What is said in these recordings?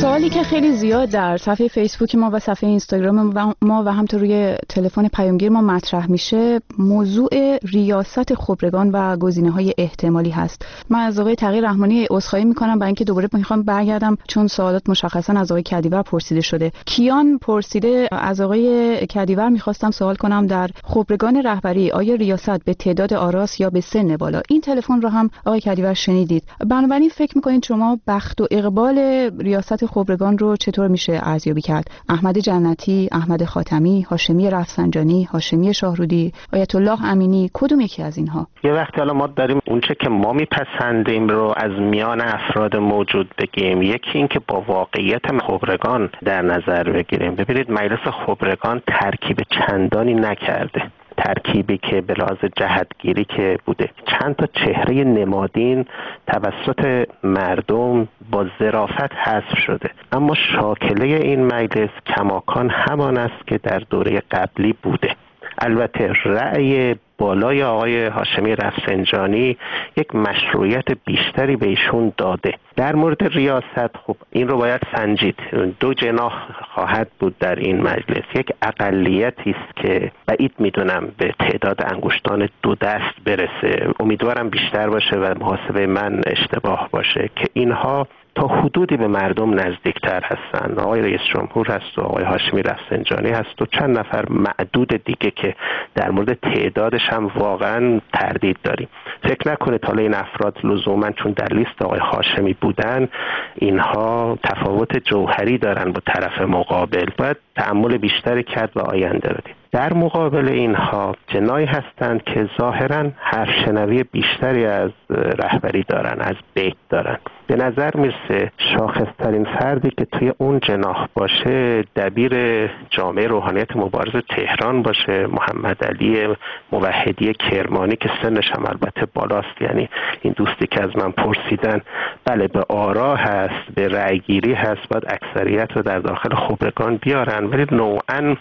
سوالی که خیلی زیاد در صفحه فیسبوک ما و صفحه اینستاگرام ما و همینطور روی تلفن پیامگیر ما مطرح میشه موضوع ریاست خبرگان و گزینه‌های احتمالی هست. من از آقای تقی رحمانی عذرخواهی میکنم برای اینکه دوباره میخوام برگردم چون سوالات مشخصا از آقای کدیور پرسیده شده. کیان پرسیده از آقای کدیور میخواستم سوال کنم در خبرگان رهبری آیا ریاست به تعداد آراس یا به سن بالا؟ این تلفن رو هم آقای کدیور شنیدید. بنابراین فکر میکنید شما بخت و اقبال ریاست خبرگان رو چطور میشه ارزیابی کرد؟ احمد جنتی، احمد خاتمی، هاشمی رفسنجانی، هاشمی شاهرودی، آیت الله امینی، کدوم یکی از اینها؟ یه وقتی حالا ما داریم اونچه که ما میپسندیم رو از میان افراد موجود بگیم، یکی این که با واقعیت خبرگان در نظر بگیریم. ببینید مجلس خبرگان ترکیب چندانی نکرده، ترکیبی که به لحاظ جهتگیری که بوده چند تا چهره نمادین توسط مردم با ظرافت حذف شده، اما شاکله این مجلس کماکان همان است که در دوره قبلی بوده. البته رأی بالای آقای هاشمی رفسنجانی یک مشروعیت بیشتری به ایشون داده. در مورد ریاست خب این رو باید سنجید. دو جناح خواهد بود در این مجلس. یک اقلیتی است که بعید میدونم به تعداد انگشتان دو دست برسه، امیدوارم بیشتر باشه و محاسبه من اشتباه باشه، که اینها تا حدودی به مردم نزدیکتر هستن. آقای رئیس جمهور هست و آقای هاشمی رفسنجانی هست و چند نفر معدود دیگه که در مورد تعدادش هم واقعا تردید داریم. فکر نکنید حالا این افراد لزوما چون در لیست آقای هاشمی بودن اینها تفاوت جوهری دارن با طرف مقابل. باید تأمل بیشتری کرد و آینده بدیم. در مقابل اینها جنایی هستند که ظاهراً حرفشنوی بیشتری از رهبری دارن، از بیت دارن. به نظر میرسه شاخصترین فردی که توی اون جناح باشه دبیر جامعه روحانیت مبارز تهران باشه، محمد علی موحدی کرمانی که سنش هم البته بالاست. یعنی این دوستی که از من پرسیدن، بله به آرا هست، به رأیگیری هست، باید اکثریت رو در داخل خبرگان بیارن، ولی نوعاً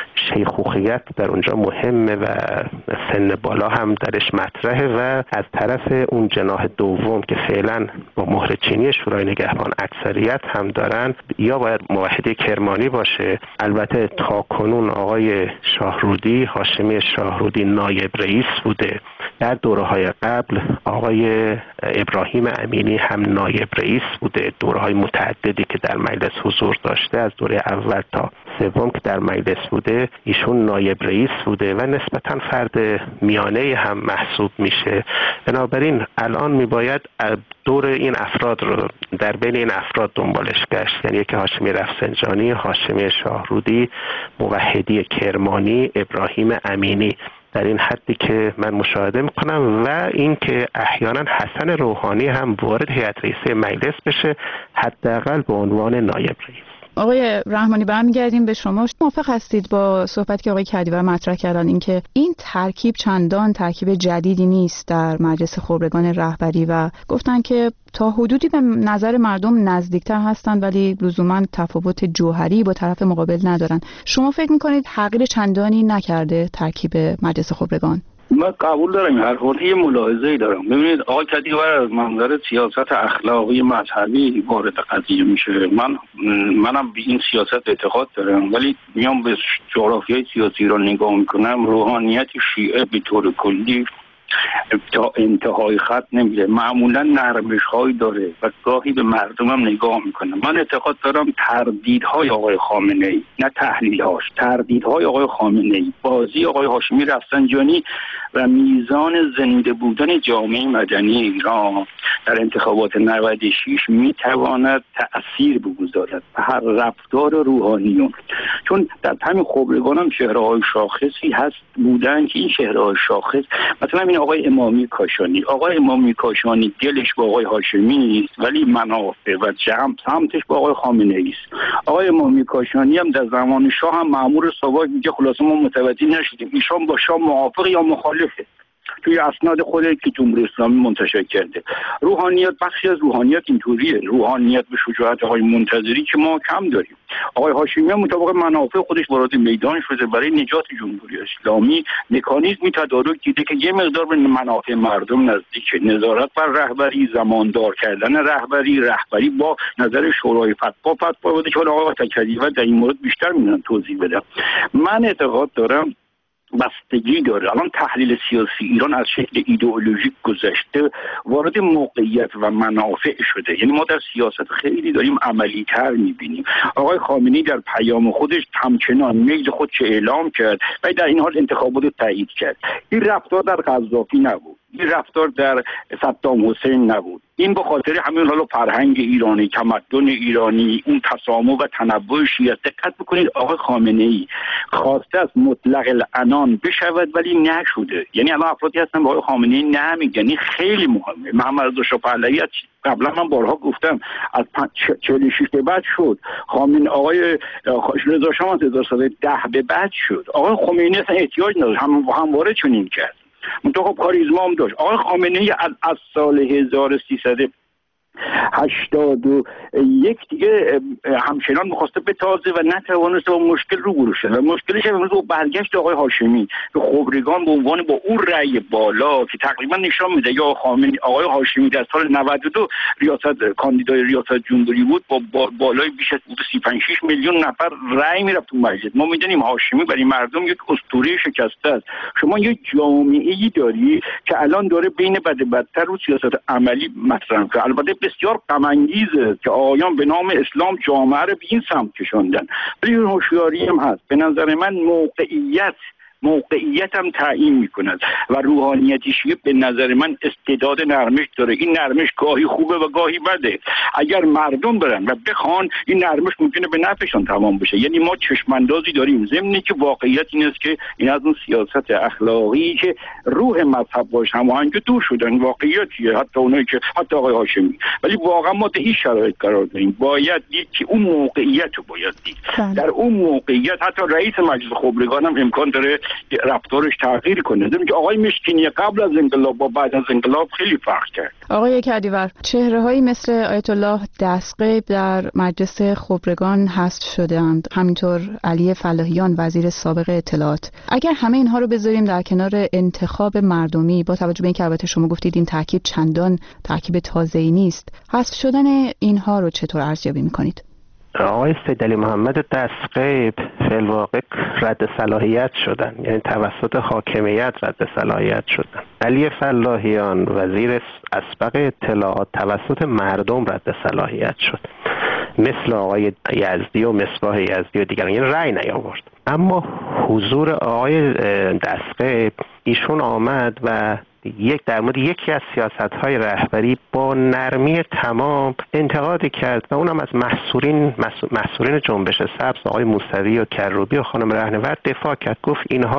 شیخوخیت در اونجا مهمه و سن بالا هم درش مطرحه و از طرف اون جناح دوم که فعلا با مهر چینی شورای نگهبان اکثریت هم دارن، یا باید موحدی کرمانی باشه. البته تا کنون آقای شاهرودی، هاشمی شاهرودی نایب رئیس بوده. در دوره‌های قبل آقای ابراهیم امینی هم نایب رئیس بوده. دوره‌های متعددی که در مجلس حضور داشته، از دوره اول تا سوم که در مجلس بوده ایشون نایب رئیس بوده و نسبتاً فرد میانه هم محسوب میشه. بنابراین الان میباید دور این افراد رو در بین این افراد دنبالش گشت، یعنی یکی هاشمی رفسنجانی، هاشمی شاهرودی، موحدی کرمانی، ابراهیم امینی، در این حدی که من مشاهده میکنم، و این که احیانا حسن روحانی هم وارد هیئت رئیسه مجلس بشه، حداقل به عنوان نایب رئیس. آقای رحمانی برمیگردیم به شما. موافق هستید با صحبتی که آقای کدیور مطرح کردن اینکه این ترکیب چندان ترکیب جدیدی نیست در مجلس خبرگان رهبری و گفتن که تا حدودی به نظر مردم نزدیکتر هستند ولی لزوما تفاوت جوهری با طرف مقابل ندارن؟ شما فکر میکنید تغییر چندانی نکرده ترکیب مجلس خبرگان؟ من قبول دارم هر حال یه ملاحظه‌ای دارم. ببینید آقای کدیور از منظر سیاست اخلاقی مذهبی وارد قضیه میشه. منم به این سیاست اعتقاد دارم، ولی میام به جغرافیای سیاسی را نگاه میکنم، روحانیت شیعه به طور کلی تا انتهای خط نمیره، معمولا نرمش‌هایی داره و گاهی به مردمم نگاه میکنه. من اعتقاد دارم تردیدهای آقای خامنه‌ای، نه تحلیل‌هاش، تردیدهای آقای خامنه‌ای، بازی آقای هاشمی رفسنجانی و میزان زنده بودن جامعه مدنی ایران در انتخابات 96 میتواند تأثیر بگذارد به هر رفتار روحانیون. چون در همین خبرگان هم چهره‌های شاخصی هست بودن که این چهره‌های شاخص، مثلا این آقای امامی کاشانی دلش با آقای هاشمی است ولی منافع و جمع سمتش با آقای خامنه‌ای است. آقای امامی کاشانی هم در زمان شاه هم مأمور ساواک میگه خلاصه ما متوجه نشدیم ایشان با شاه موافق یا مخالفه. توی اسناد خودش که جمهوری اسلامی منتشر کرده. روحانیت، بخشی از روحانیت اینطوریه، روحانیت به شجاعت آقای منتظری که ما کم داریم. آقای هاشمی مطابق منافع خودش وارد میدان شده برای نجات جمهوری اسلامی، مکانیزمی تدارک دیده که یه مقدار به منافع مردم نزدیکه. نظارت بر رهبری، زماندار کردن رهبری با نظر شورای فتوا بوده که آقای تکلیف در این مورد بیشتر میتونن توضیح بدم. من اعتقاد دارم بستگی داره. الان تحلیل سیاسی ایران از شکل ایدئولوژیک گذشته وارد موقعیت و منافع شده. یعنی ما در سیاست خیلی داریم عملی تر میبینیم. آقای خامنه‌ای در پیام خودش همچنان میل خودش اعلام کرد و در این حال انتخابات رو تایید کرد. این رفتار در قذافی نبود، این رفتار در صدام حسین نبود. این به خاطر همین حالا فرهنگ ایرانی، تمدن ایرانی، اون تسامح و تنوع شیعه. دقت بکنید آقای خامنه‌ای خواسته از مطلق العنان بشود ولی نشده. یعنی الان افرادی هستن به آقای خامنه‌ای نمیگن. این خیلی مهمه. محمد رضا شاه پهلوی قبلا من بارها گفتم از 46 به بعد شد. آقای رضا شاه از 1910 به بعد شد. آقای خمینی اصلا احتیاج نداشت، همواره چنین کرد. منطقه کاریزما هم داشت. آقای خامنه‌ای از سال 1381 دیگه همچنان می‌خواسته بتازه و نتوانسته با مشکل روبرو شد. و مشکلش امروز با برگشت آقای هاشمی به خبرگان به عنوان با اون رأی بالا که تقریبا نشان میده یا آقای هاشمی در سال 92 کاندیدای ریاست جمهوری بود با بالای بیش از 35 میلیون نفر رأی میرفت تو مجلس. ما میدونیم هاشمی برای مردم یک اسطوره شکسته است. شما یک جامعه‌ای داری که الان داره بین بد بدتر رو سیاست عملی مطرح می‌کنه. البته بسیار غم انگیزه که آقایان به نام اسلام جامعه رو به این سمت کشوندن. ولی هوشیاری هم هست. به نظر من موقعیت هم تعیین میکند و روحانیت شیعه به نظر من استعداد نرمش داره. این نرمش گاهی خوبه و گاهی بده. اگر مردم برن و بخوان این نرمش ممکنه به نفعشون تمام بشه. یعنی ما چشماندازی داریم، ضمن که واقعیت این است که این از اون سیاست اخلاقی که روح مذهب باش هماهنگ دور شدن. واقعیتیه، حتی اونایی که حتی آقای هاشمی. ولی واقعا ما در این شرایط قرار داریم. باید دید که اون موقعیت رو باید دید. در اون موقعیت حتی رئیس مجلس خبرگان هم امکان داره رفتارش تغییر کنه. دیدیم که آقای مشکینی قبل از انقلاب با بعد از انقلاب خیلی فرق کرد. آقای کدیور، چهره‌هایی مثل آیت الله دستغیب در مجلس خبرگان حذف شده‌اند، همینطور علی فلاحیان وزیر سابق اطلاعات. اگر همه اینها رو بذاریم در کنار انتخاب مردمی، با توجه به اینکه البته شما گفتید این ترکیب چندان ترکیب تازه‌ای نیست، حذف شدن اینها رو چطور ارزیابی می‌کنید؟ آقای سیدعلی محمد دستغیب فی الواقع رد صلاحیت شدن، یعنی توسط حاکمیت رد صلاحیت شدن. علی فلاحیان وزیر اسبق اطلاعات توسط مردم رد صلاحیت شد، مثل آقای یزدی و مصباح یزدی و دیگران، یعنی رأی نیاورد. اما حضور آقای دستغیب، ایشون آمد و در مورد یکی از سیاست‌های رهبری با نرمی تمام انتقادی کرد و اونم از محصورین جنبش سبز آقای موسوی و کروبی و خانم رهنورد دفاع کرد. گفت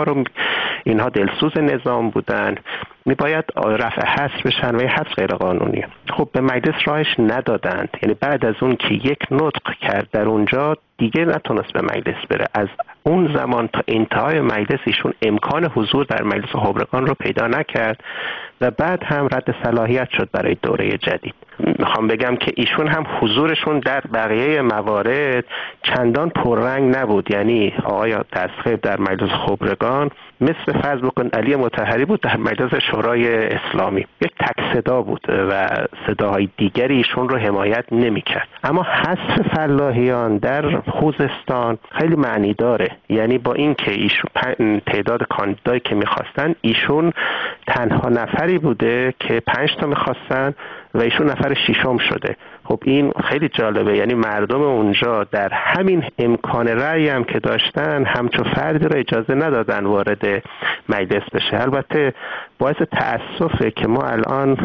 اینها دلسوز نظام بودن، میباید رفع حبس بشن و این حبس غیر قانونیه. خب به مجلس راهش ندادند. یعنی بعد از اون که یک نطق کرد در اونجا دیگه نتونست به مجلس بره. از اون زمان تا انتهای مجلس ایشون امکان حضور در مجلس خبرگان رو پیدا نکرد و بعد هم رد صلاحیت شد برای دوره جدید. میخوام بگم که ایشون هم حضورشون در بقیه موارد چندان پررنگ نبود. یعنی آقای دستغیب در مجلس خبرگان مثل فرض بکن علی مطهری بود در مجلس شورای اسلامی، یک تک صدا بود و صداهای دیگری ایشون رو حمایت نمی‌کرد. اما حذف فلاحیان در خوزستان خیلی معنی داره. یعنی با اینکه ایشون تعداد کاندیدایی که می‌خواستن، ایشون تنها نفری بوده که 5 تا می‌خواستن و ایشون نفر ششم شده. خب این خیلی جالبه. یعنی مردم اونجا در همین امکان رأی هم که داشتن همچون فردی رو اجازه ندادن وارد مجلس بشه. البته باعث تأسفه که ما الان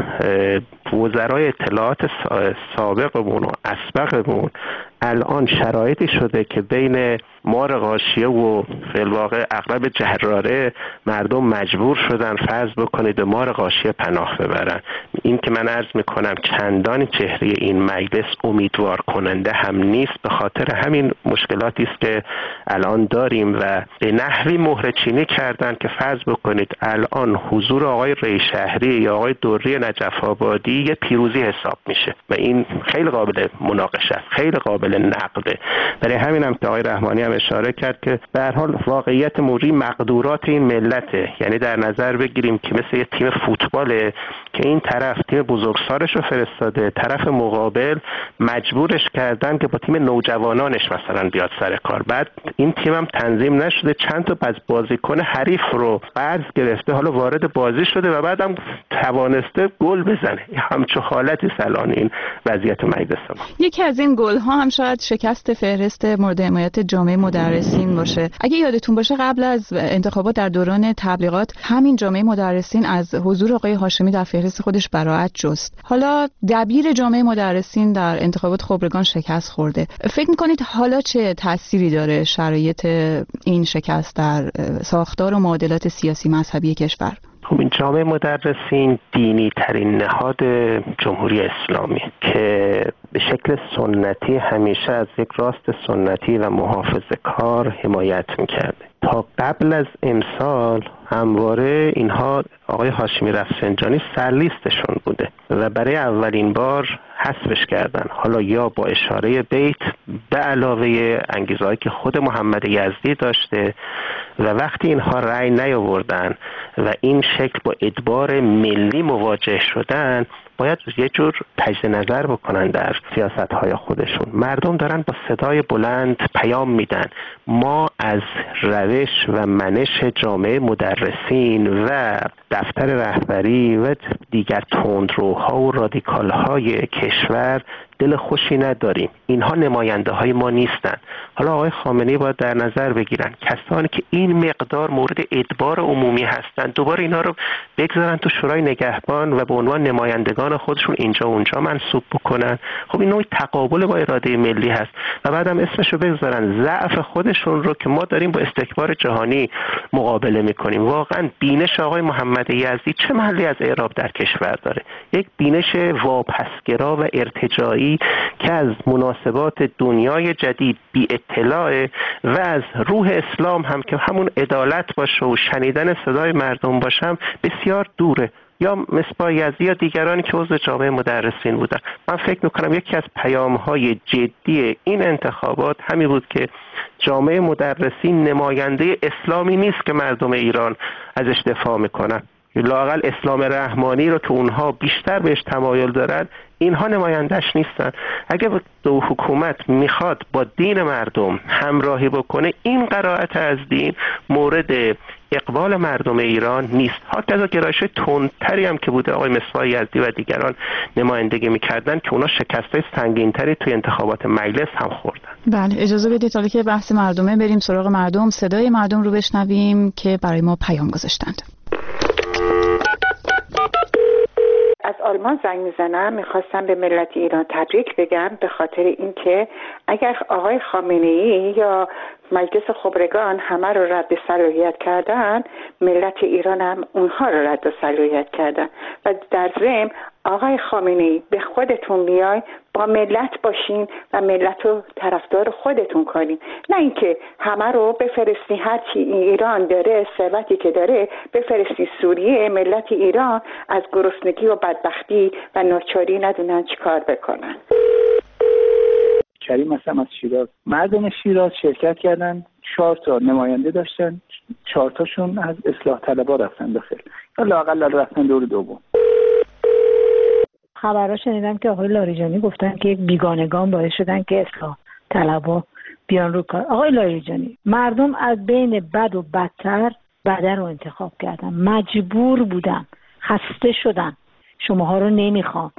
وزرای اطلاعات سابقمون و اسبقمون الان شرایطی شده که بین مار غاشیه و فی الواقع عقرب جراره مردم مجبور شدن فرض بکنید به مار غاشیه پناه ببرن. این که من عرض میکنم چندان چهره این مجلس امیدوار کننده هم نیست. به خاطر همین مشکلاتی است که الان داریم و به نحوی مهره چینی کردن که فرض بکنید الان حضور آقای ریشهری یا آقای دوری نجف آبادی یه پیروزی حساب میشه و این خیلی قابل مناقشه است، خیلی قابل نقده. برای همین هم که آقای رحمانی هم اشاره کرد که به هر حال واقعیت موجی مقدورات این ملته، یعنی در نظر بگیریم که مثل یه تیم فوتباله که این طرف تیم بزرگسالش رو فرستاده، طرف مقابل مجبورش کردن که با تیم نوجوانانش مثلا بیاد سر کار. بعد این تیم هم تنظیم نشده، چند تا از بازیکن حریف رو قرض گرفته، حالا وارد بازی شده و بعدم توانسته گل بزنه. همچون حالتی الان این وضعیت مجلس ما. یکی از این گل ها هم شاید شکست فهرست مورد حمایت جامعه مدرسین باشه. اگه یادتون باشه قبل از انتخابات در دوران تبلیغات همین جامعه مدرسین از حضور آقای هاشمی در فهرست خودش براءت جست. حالا دبیر جامعه مدرسین در انتخابات خبرگان شکست خورده. فکر می‌کنید حالا چه تأثیری داره شرایط این شکست در ساختار و معادلات سیاسی مذهبی کشور؟ خب این جامعه مدرسین دینی ترین نهاد جمهوری اسلامی که به شکل سنتی همیشه از یک راست سنتی و محافظه‌کار حمایت می‌کرده. تا قبل از امسال همواره اینها آقای هاشمی رفسنجانی سرلیستشون بوده و برای اولین بار حذفش کردن، حالا یا با اشاره بیت به علاوه انگیزه‌ای که خود محمد یزدی داشته و وقتی اینها رأی نیاوردن و این شکل با ادبار ملی مواجه شدن باید یه جور تجدید نظر بکنن در سیاست‌های خودشون. مردم دارن با صدای بلند پیام میدن ما از روش و منش جامعه مدرسین و دفتر رهبری و دیگر تندروها و رادیکال‌های کشور دل خوشی نداریم. اینها نماینده های ما نیستن. حالا آقای خامنه‌ای باید در نظر بگیرن کسانی که این مقدار مورد ادبار عمومی هستند دوباره اینا رو بگذارن تو شورای نگهبان و به عنوان نمایندگان خودشون اینجا اونجا منصوب بکنن. خب این نوع تقابل با اراده ملی هست و بعدم اسمشو بگذارن ضعف خودشون رو که ما داریم با استکبار جهانی مقابله میکنیم. واقعا بینش آقای محمد یزدی چه محلی از اعراب در کشور داره؟ یک بینش واپسگرا و ارتجاعی که از مناسبات دنیای جدید بی اطلاع و از روح اسلام هم که همون عدالت باشه و شنیدن صدای مردم باشم بسیار دوره. یا مصباح یزدی یا دیگرانی که عضو جامعه مدرسین بودن. من فکر میکنم یکی از پیام‌های جدی این انتخابات همین بود که جامعه مدرسین نماینده اسلامی نیست که مردم ایران ازش دفاع میکنن. لااقل اسلام رحمانی رو که اونها بیشتر بهش تمایل دارن اینها نمایندش نیستن. اگه دو حکومت میخواد با دین مردم همراهی بکنه این قرائت از دین مورد اقبال مردم ایران نیست. حتی گرایش تندتری هم که بوده آقای مصباح یزدی و دیگران نمایندگی میکردن که اونا شکستای سنگینتری توی انتخابات مجلس هم خوردن. بله اجازه بدید حالا که بحث مردمه بریم سراغ مردم، صدای مردم رو بشنویم که برای ما پیام گذاشتند. از آلمان زنگ میزنم، میخواستم به ملت ایران تبریک بگم به خاطر اینکه اگر آقای خامنه‌ای یا مجلس خبرگان همه رو رد صلاحیت کردن، ملت ایران هم اونها رو رد صلاحیت کردن و در ضمن آقای خامنه‌ای به خودتون بیاین، با ملت باشین و ملت رو طرفدار خودتون کنین، نه اینکه همه رو بفرستی هر چی ایران داره ثروتی که داره بفرستی سوریه، ملت ایران از گرسنگی و بدبختی و ناچاری ندونن چی کار بکنن. کریم هستم از شیراز. مردم شیراز شرکت کردن، 4 تا نماینده داشتن، 4 تاشون از اصلاح طلبها رفتن داخل یا لااقل رفتن دور دوم. خبرها شنیدم که آقای لاریجانی گفتن که یک بیگانگان باعث شدن که اصلاح طلبها بیان رو کار. آقای لاریجانی، مردم از بین بد و بدتر بده رو انتخاب کردن، مجبور بودن، خسته شدن، شماها رو نمیخوان.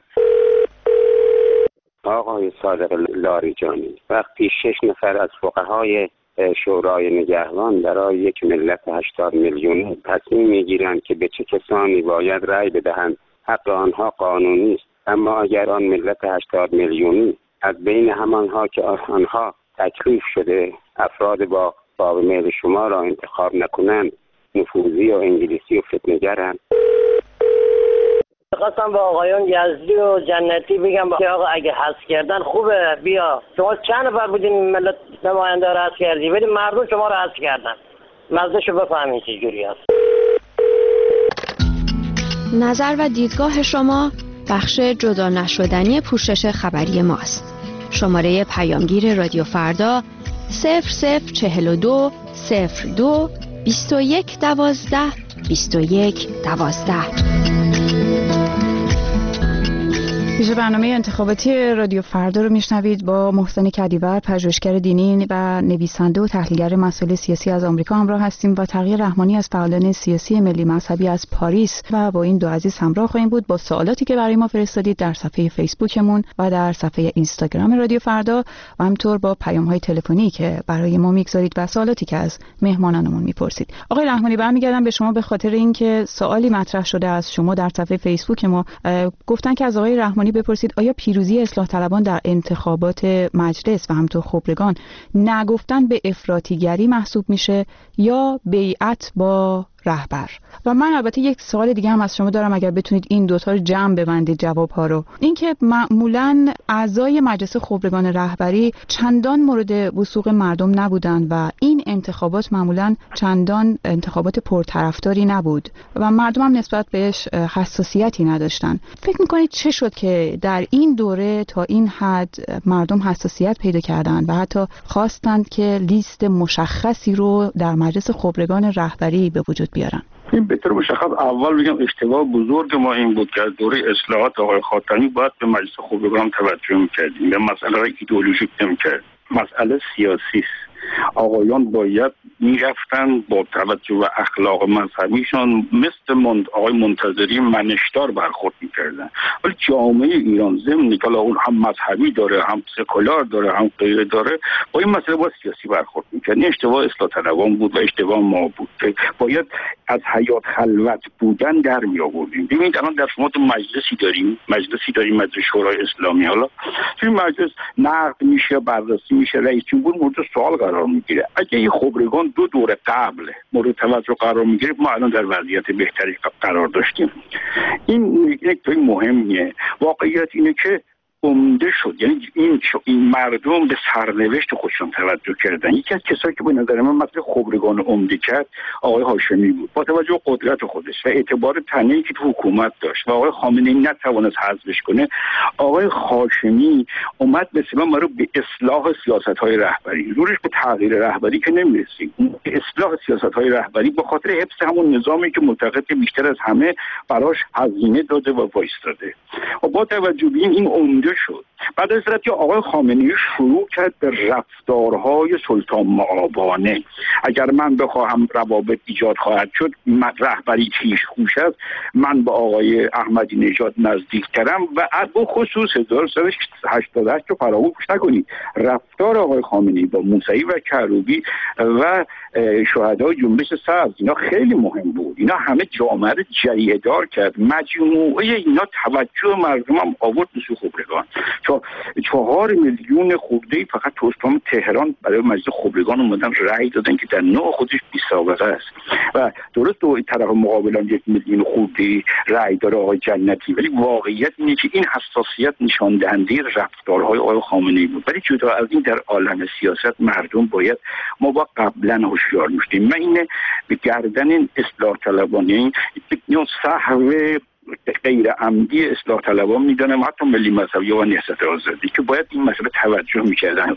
آقای صادق لاریجانی، وقتی 6 نفر از فقهای شورای نگهبان برای یک ملت 80 میلیونی تصمیم میگیرند که به چه کسانی باید رأی بدهند، حق آنها قانونی است، اما اگر آن ملت 80 میلیونی از بین همانها که آنها تکلیف شده افراد با میل شما را انتخاب نکنند، نفوذی و انگلیسی و فتنه‌گرند. خواستم به آقایان یزدی و جنتی بگم که آقا اگه حذف کردن خوبه، بیا شما چند نفر بودین ملت نماینده رو حذف کردی، ولی مردم شما رو حذف کردن، مزدشو بفهمین چه جوری است. نظر و دیدگاه شما بخش جدا نشدنی پوشش خبری ماست. شماره پیامگیر رادیو فردا 0042 02 21 12 21 12. پیش برنامه انتخاباتی رادیو فردا رو میشنوید. با محسن کدیور، پژوهشگر دینی و نویسنده و تحلیلگر مسائل سیاسی از آمریکا همراه هستیم، و تقی رحمانی از فعالان سیاسی ملی مذهبی از پاریس، و با این دو عزیز همراه خواهیم بود با سوالاتی که برای ما فرستادید در صفحه فیسبوکمون و در صفحه اینستاگرام رادیو فردا، و همینطور با پیام‌های تلفنی که برای ما میگذارید و سوالاتی که از مهمانانمون میپرسید. آقای رحمانی، برمیگردم به شما به خاطر اینکه سوالی مطرح شده از شما در صفحه فیسبوک ما. گفتن که از آقای رحمانی بپرسید آیا پیروزی اصلاح طلبان در انتخابات مجلس و همینطور خبرگان نگفتن به افراطیگری محسوب میشه یا بیعت با رهبر؟ و من البته یک سوال دیگه هم از شما دارم، اگر بتونید این دوتا رو جمع ببندید جوابها رو. اینکه معمولاً اعضای مجلس خبرگان رهبری چندان مورد وثوق مردم نبودند و این انتخابات معمولاً چندان انتخابات پرطرفداری نبود و مردم هم نسبت بهش حساسیتی نداشتن. فکر میکنید چه شد که در این دوره تا این حد مردم حساسیت پیدا کردند و حتی خواستند که لیست مشخصی رو در مجلس خبرگان رهبری به وجود بیارن؟ این به طور مشخص اول بگم اشتباه بزرگ ما این بود که از دوره اصلاحات آقای خاتمی باید به مجلس خبرگان توجه می‌کردیم، به مسئله ایدئولوژیک نمی‌کردیم، مسئله سیاسی است. آقایان باید میرفتن با توجه به اخلاق مذهبیشان مثل آقای منتظری منشدار برخورد میکردن. ولی جامعه ایران ضمن که اون هم مذهبی داره، هم سکولار داره، هم غیره داره، با این مسئله با سیاسی برخورد میکرد. این اشتباه اصلاح طلبان بود و اشتباه ما بود که باید از حیات خلوت بودن در می آوردیم. ببینید الان در شما تو مجلسی داریم مجلس شورای اسلامی، حالا توی مجلس نقد میشه، بررسی میشه، رئیس جمهور مورد سوال قرار میگیره. اگه این خبرگان دو دوره قبل مورد توجه قرار میگیره، ما الان در وضعیت بهتری قرار داشتیم. این یک نکته مهمیه. واقعیت اینه که عمده شد، یعنی این مردم به سرنوشت خودشون توجه کردن. یکی از کسایی که به نظر من مثل خبرگان عمده کرد آقای هاشمی بود، با توجه به قدرت خودش و اعتبار تنهایی که تو حکومت داشت و آقای خامنه‌ای نتوانست حذفش کنه. آقای هاشمی اومد مثلا ما رو به اصلاح سیاست‌های رهبری، زورش به تغییر رهبری که نمی‌رسید، به اصلاح سیاست‌های رهبری به خاطر حفظ همون نظامی که معتقد بیشتر از همه براش هزینه داده و وایستاده. و با توجه به این عمده شد. بعد از اینکه آقای خامنه‌ای شروع کرد به رفتارهای سلطان مآبانه، اگر من بخواهم روابط ایجاد خواهد شد، رهبری کیش خوش است، من به آقای احمدی نژاد نزدیکترم و به خصوص 1388 رو فراموش نکنید. رفتار آقای خامنه‌ای با موسوی و کروبی و شهدای جنبش سبز اینا خیلی مهم بود. اینا همه جامعه رو جریحه‌دار کرد. مجموعه اینا توجه مردم هم آورد به خبرگان. 4 میلیون خرده‌ای فقط تو استان تهران برای مجلس خبرگان اومدن رأی دادن که در نوع خودش بی‌سابقه است و درست دو طرف مقابل هم 1 میلیون خرده‌ای رأی داره آقای جنتی، ولی واقعیت اینه که این حساسیت نشان دهنده رفتارهای آقای خامنه‌ای بود. ولی جدا از این در عالم سیاست مردم باید ما با قبلا هوشیار می‌شدیم. من اینه به گردن اصلاح طلبانه این سهو غیر عمدی اصلاح طلبان میدونم، حتی ملی مذهبی و نهضت آزادی، که باید این مسئله توجه میکردن.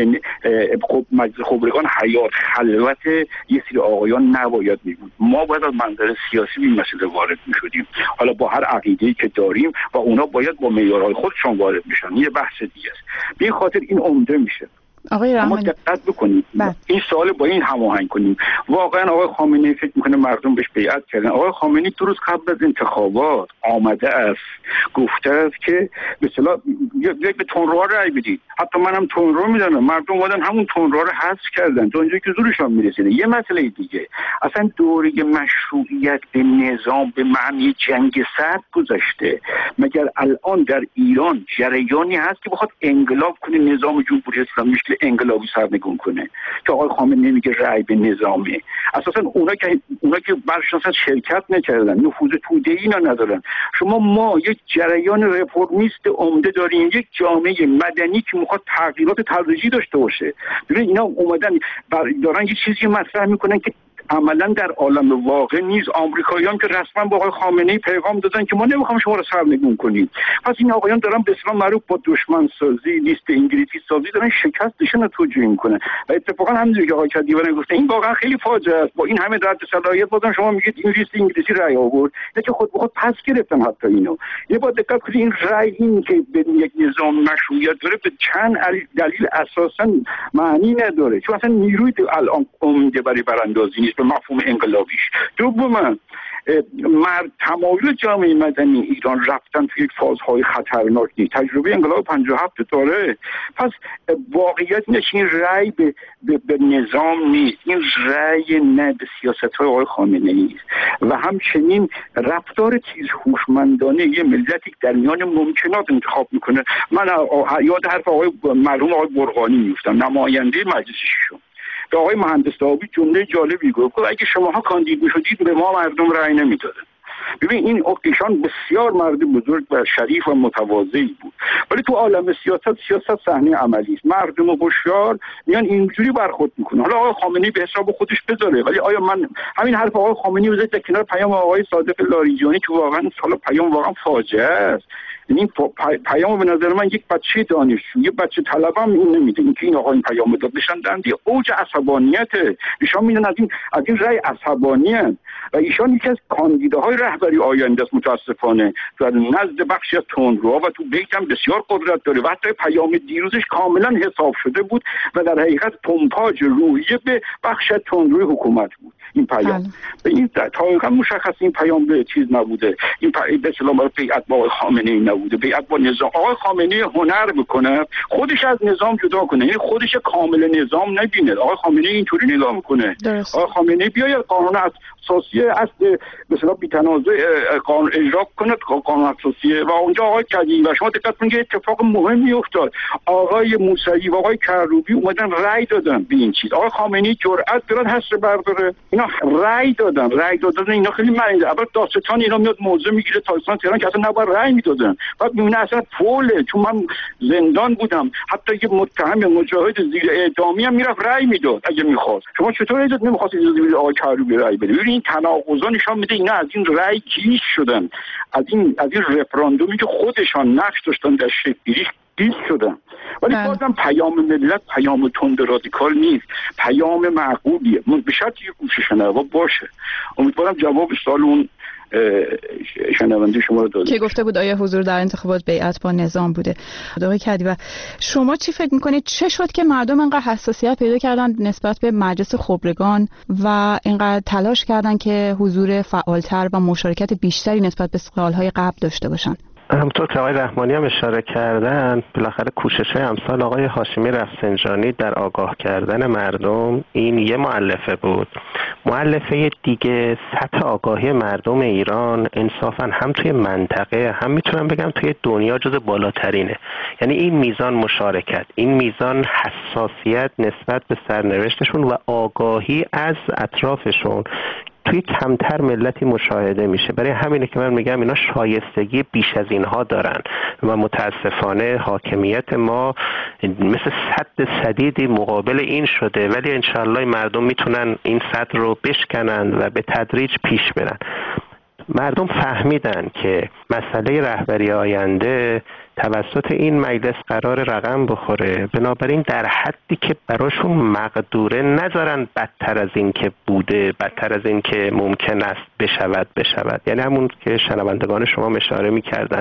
خب مجلس خبرگان حیات خلوت یه سری آقایان نباید میبود. ما باید از منظر سیاسی این مسئله وارد میشدیم، حالا با هر عقیده‌ای که داریم، و اونا باید با معیارهای خودشون وارد میشن. یه بحث دیگه است. به این خاطر این عمده میشه. آقای رحمانی دقت بکنید، این سوال با این هماهنگ کنیم. واقعا آقای خامنه‌ای فکر میکنه مردم بهش بیعت کردن؟ آقای خامنه‌ای 2 روز قبل از انتخابات آمده است گفته است که به اصطلاح به تندرو رأی بدید. حتی منم تندرو میدونم، مردم اومدن همون تندرو رو حذف کردن تا اونجایی که زورشون میرسیده. یه مسئله دیگه، اصلا دوره مشروعیت به نظام به معنی جنگ سرد گذشته. مگر الان در ایران جریانی هست که بخواد انقلاب کنه نظام جمهوری اسلامی؟ انقلابی سرنگون کنه که آقای خامنه‌ای میگه رأی به نظامه. اساسا اونا که برشون اصلا شرکت نکردن، نفوذ توده‌ای ندارن. ما یک جریان رفرمیست عمده داریم، یک جامعه مدنی که میخواد تغییرات تدریجی داشته باشه. ببین اینا اومدن دارن یه چیزی مطرح میکنن که عملا در عالم واقع نیست. آمریکاییان که رسما با آقای خامنه‌ای پیغام دادن که ما نمیخوام شما رو سرنگون کنیم. پس این آقایان دارن به اصطلاح معروف با دشمن سازی، لیست انگلیسی سازی دارن شکستشون رو توجیه میکنن. و اتفاقا همونجوری که آقای کدیوان گفته این واقعا خیلی فاجعه است. با این همه رد صلاحیت بازم شما میگید این لیست انگلیسی رأی آورد، نه که خود به خود پس گرفتن. حتی اینو یه با دقت کنید، این رأی این که به یک نظام مشروعیت داره به چند دلیل اساسا معنی نداره، چون اصلا نیروی الان عمده برای براندازی نیست به مفهوم انقلابیش. دوما تمایل جامعه مدنی ایران رفتن توی یک فازهای خطرناک نیست. تجربه انقلاب 57 داره. پس واقعیت اینه که این رأی به نظام نیست، این رأی نه به سیاست‌های آقای خامنه‌ای است و همچنین رفتار تیز هوشمندانه یه ملتی در میان ممکنات انتخاب میکنه. من یاد حرف آقای مرحوم آقای برقانی میفتم، نماینده مجلس ششم، به آقای مهندس داوی جمله جالبی گفت اگه شماها کاندید میشدید به ما مردم رأی نمیدادن. ببین این ایشان بسیار مرد بزرگ و شریف و متواضعی بود، ولی تو عالم سیاست صحنه عملی است. مردم هوشیار میان اینجوری برخورد میکنه. حالا آقای خامنه‌ای به حساب خودش بذاره، ولی آیا من همین حرف آقای خامنه‌ای بذارید در کنار پیام آقای صادق لاریجانی که واقعا پیام واقعا فاجعه است. این پیام به نظر من یک بچه دانشجو، یک بچه طلبه هم این نمیده. اینکه این آقا این پیام داد نشان دهنده اوج عصبانیته. ایشان میدن از این رأی عصبانیان و ایشان یکی از کاندیداهای رهبری آینده است متاسفانه و نزد بخشی از تندروها و تو بیت هم بسیار قدرت داره و حتی پیام دیروزش کاملا حساب شده بود و در حقیقت پمپاژ روحیه به بخش از تندروی حکومت بود. این پیام به این دقیقاً مشخص این پیام به چیز نبوده. این به اصطلاح بیعت با خامنه‌ای نبوده، بیعت با نظام. آقای خامنه‌ای هنر بکنه خودش از نظام جدا کنه، یعنی خودش کامل نظام نبینه. آقای خامنه‌ای اینطوری نگاه میکنه. آقای خامنه‌ای بیاید قانون اساسی اصل به اصطلاح بی‌تنازع قانون اجرا کنه، قانون اساسی و اونجا آقای کدی و شما دقت کنید اتفاق مهمی افتاد. آقای موسوی و آقای کروبی اومدن رأی دادن به این چیز. آقای خامنه‌ای جرأت دارن حس برداره. اینا رأی دادن اینا خیلی معنی داره. البته داستان اینا میاد موضوع میگیره تاکستان تهران که اصلا نباید رأی میدادن. بعد میونه اصلا فوله، چون من زندان بودم، حتی یه متهم مجاهد زیر اعدامی هم میرفت رأی میداد اگه میخواست. شما چطور اجازه نمیخواست اجازه بدید آقای کروبی رأی بده؟ ببین این تناقضا نشون میده اینا از این رأی گیج شدن، از این رفراندومی که خودشان نقش داشتن در شکل‌گیری گیج شدن. ولی بازم پیام ملت پیام تند رادیکال نیست، پیام معقولیه. من به شرطی که گوش شنوا باشه. امیدوارم جواب سوال اون شنونده شما رو داده که گفته بود آیا حضور در انتخابات بیعت با نظام بوده. آقای کدیور شما چی فکر میکنید چه شد که مردم انقدر حساسیت پیدا کردن نسبت به مجلس خبرگان و انقدر تلاش کردن که حضور فعالتر و مشارکت بیشتری نسبت به سالهای قبل داشته باشن؟ همونطور که آقای رحمانی هم اشاره کردن، بالاخره کوشش‌های امثال آقای هاشمی رفسنجانی در آگاه کردن مردم این یه مؤلفه بود. مؤلفه دیگه سطح آگاهی مردم ایران انصافاً هم توی منطقه هم میتونم بگم توی دنیا جز بالاترینه. یعنی این میزان مشارکت، این میزان حساسیت نسبت به سرنوشتشون و آگاهی از اطرافشون توی کمتر ملتی مشاهده میشه. برای همینه که من میگم اینا شایستگی بیش از اینها دارن و متاسفانه حاکمیت ما مثل سد سدیدی مقابل این شده، ولی انشالله مردم میتونن این سد رو بشکنن و به تدریج پیش برن. مردم فهمیدن که مسئله رهبری آینده توسط این مجلس قرار رقم بخوره، بنابراین در حدی که براشون مقدوره نذارن بدتر از این که بوده، بدتر از این که ممکن است بشود. یعنی همون که شنوندگان شما اشاره می‌کردن،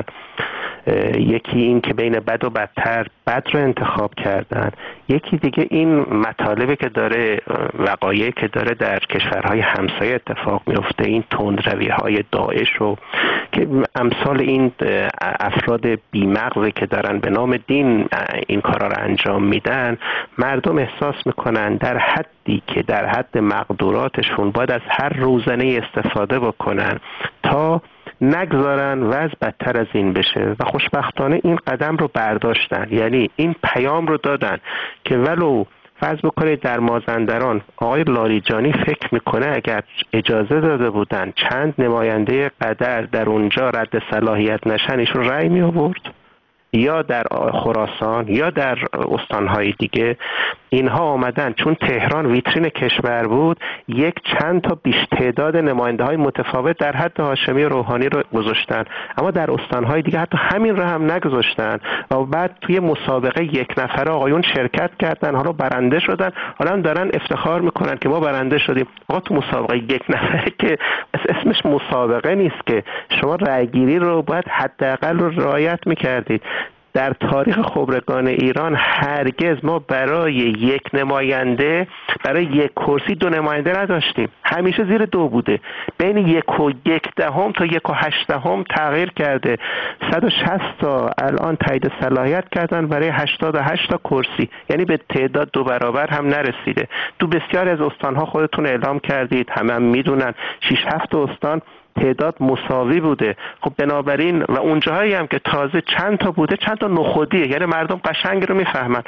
یکی این که بین بد و بدتر بد رو انتخاب کردن، یکی دیگه این مطالبی که داره، وقایعی که داره در کشورهای همسایه اتفاق میفته، این تندروی‌های داعش و که امثال این افراد بیمغزی که دارن به نام دین این کارا رو انجام میدن، مردم احساس میکنن در حدی که در حد مقدوراتشون باید از هر روزنه استفاده بکنن تا نگذارن وضع بدتر از این بشه و خوشبختانه این قدم رو برداشتن. یعنی این پیام رو دادن که ولو فرض بکنید در مازندران آقای لاریجانی فکر میکنه اگر اجازه داده بودن چند نماینده قدر در اونجا رد صلاحیت نشن ایشون رأی می آورد، یا در خراسان یا در استانهای دیگه اینها آمدن چون تهران ویترین کشور بود یک چند تا بیش تعداد نماینده های متفاوت در حد هاشمی روحانی رو گذاشتن، اما در استانهای دیگه حتی همین رو هم نگذاشتن و بعد توی مسابقه یک نفره آقایون شرکت کردن، حالا برنده شدن، حالا هم دارن افتخار میکنن که ما برنده شدیم. آقا تو مسابقه یک نفره که اسمش مسابقه نیست که، شما رأیگیری رو باید حداقل رو رعایت میکردید. در تاریخ خبرگان ایران هرگز ما برای یک نماینده، برای یک کرسی 2 نماینده نداشتیم، همیشه زیر 2 بوده. بین 1 و 1 دهم تا 1 و 8 دهم تغییر کرده. 160 تا الان تایید صلاحیت کردن برای 88 تا کرسی، یعنی به تعداد 2 برابر هم نرسیده. تو بسیاری از استانها خودتون اعلام کردید، همه میدونن 6-7 استان تعداد مساوی بوده. خب بنابراین و اونجاهایی هم که تازه چند تا بوده چند تا نخودیه، یعنی مردم قشنگ رو میفهمن،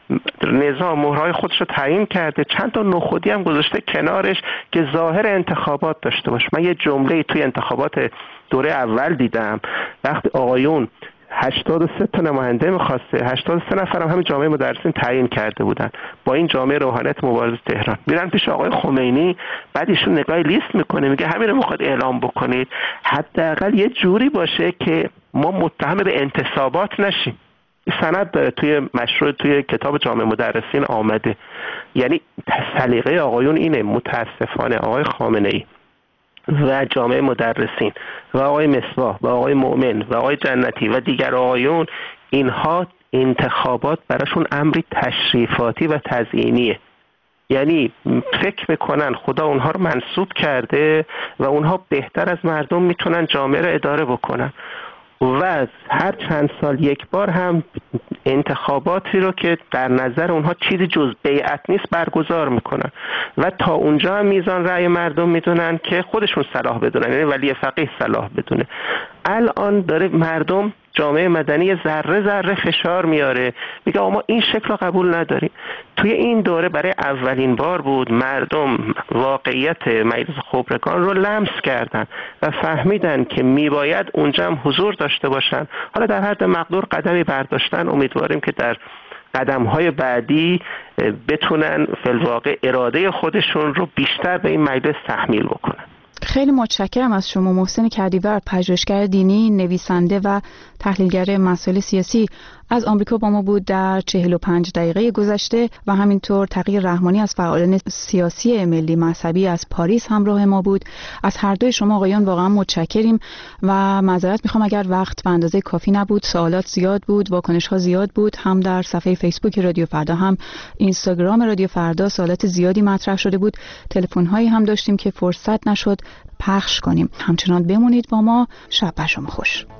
نظام مهرهای خودش رو تعیین کرده، چند تا نخودی هم گذاشته کنارش که ظاهر انتخابات داشته باشه. من یه جمله توی انتخابات دوره اول دیدم، وقتی آقایون 83 تا نماینده می‌خواسته، 83 نفر هم همین جامعه مدرسین تعیین کرده بودن با این جامعه روحانیت مبارزه تهران. میرن پیش آقای خمینی، بعد ایشون نگاه لیست میکنه، میگه همین رو میخواد اعلام بکنید، حداقل یه جوری باشه که ما متهم به انتصابات نشیم. سند داره توی مشروع توی کتاب جامعه مدرسین آمده. یعنی سلیقه آقایون اینه، متاسفانه آقای خامنه‌ای و جامعه مدرسین و آقای مصباح و آقای مؤمن و آقای جنتی و دیگر آقایون، اینها انتخابات براشون امری تشریفاتی و تزیینیه. یعنی فکر میکنن خدا اونها رو منصوب کرده و اونها بهتر از مردم میتونن جامعه رو اداره بکنن و هر چند سال یک بار هم انتخاباتی رو که در نظر اونها چیزی جز بیعت نیست برگزار میکنن و تا اونجا هم میزان رأی مردم میدونن که خودشون صلاح بدونن، یعنی ولی فقیه صلاح بدونه. الان داره مردم، جامعه مدنی ذره ذره فشار میاره، میگه ما این شکل رو قبول نداریم. توی این دوره برای اولین بار بود مردم واقعیت مجلس خبرگان رو لمس کردن و فهمیدن که میباید اونجا هم حضور داشته باشن. حالا در حد مقدور قدمی برداشتن، امیدواریم که در قدم‌های بعدی بتونن فی‌الواقع اراده خودشون رو بیشتر به این مجلس تحمیل بکنن. خیلی متشکرم از شما محسن کدیور، پژوهشگر دینی، نویسنده و تحلیلگر مسائل سیاسی از آمریکا با ما بود در 45 دقیقه گذشته و همینطور تقی رحمانی از فعالان سیاسی ملی مذهبی از پاریس همراه ما بود. از هر دوی شما آقایان واقعا متشکریم و معذرت میخوام اگر وقت به اندازه کافی نبود، سوالات زیاد بود، واکنش ها زیاد بود، هم در صفحه فیسبوک رادیو فردا هم اینستاگرام رادیو فردا سوالات زیادی مطرح شده بود، تلفن هایی هم داشتیم که فرصت نشد پخش کنیم. همچنان بمونید با ما. شب بر شما خوش.